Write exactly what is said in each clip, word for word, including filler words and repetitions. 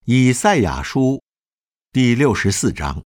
以赛亚书第六十四章。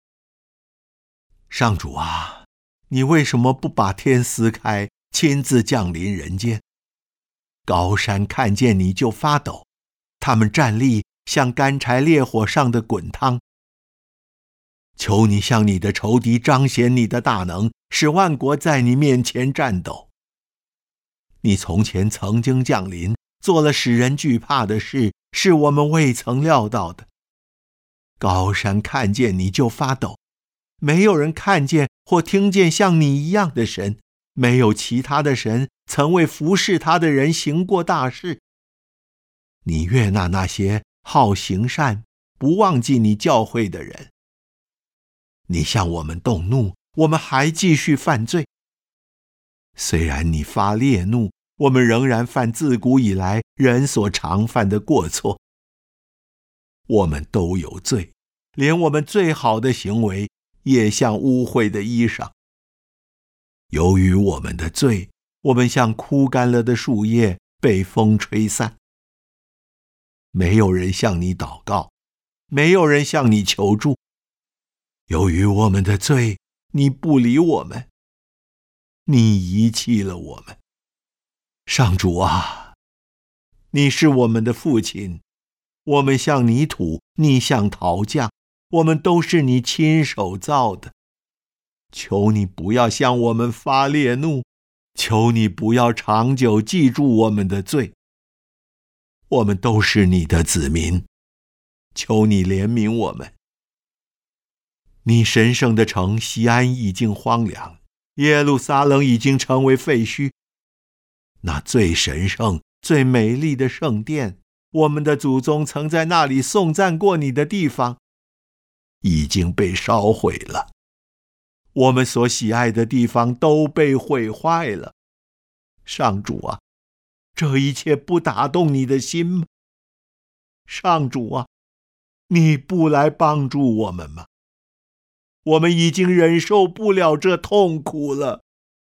上主啊，你为什么不把天撕开，亲自降临人间？高山看见你就发抖，他们站立像干柴烈火上的滚汤。求你向你的仇敌彰显你的大能，使万国在你面前战抖。你从前曾经降临，做了使人惧怕的事，是我们未曾料到的。高山看见你就发抖，没有人看见或听见像你一样的神，没有其他的神曾为服侍他的人行过大事。你悦纳那些好行善、不忘记你教诲的人。你向我们动怒，我们还继续犯罪。虽然你发烈怒，我们仍然犯自古以来人所常犯的过错。我们都有罪，连我们最好的行为也像污秽的衣裳。由于我们的罪，我们像枯干了的树叶，被风吹散。没有人向你祷告，没有人向你求助。由于我们的罪，你不理我们，你遗弃了我们。上主啊，你是我们的父亲，我们像泥土，你像陶匠，我们都是你亲手造的。求你不要向我们发烈怒，求你不要长久记住我们的罪。我们都是你的子民，求你怜悯我们。你神圣的城西安已经荒凉，耶路撒冷已经成为废墟。那最神圣、最美丽的圣殿，我们的祖宗曾在那里颂赞过你的地方，已经被烧毁了。我们所喜爱的地方都被毁坏了。上主啊，这一切不打动你的心吗？上主啊，你不来帮助我们吗？我们已经忍受不了这痛苦了。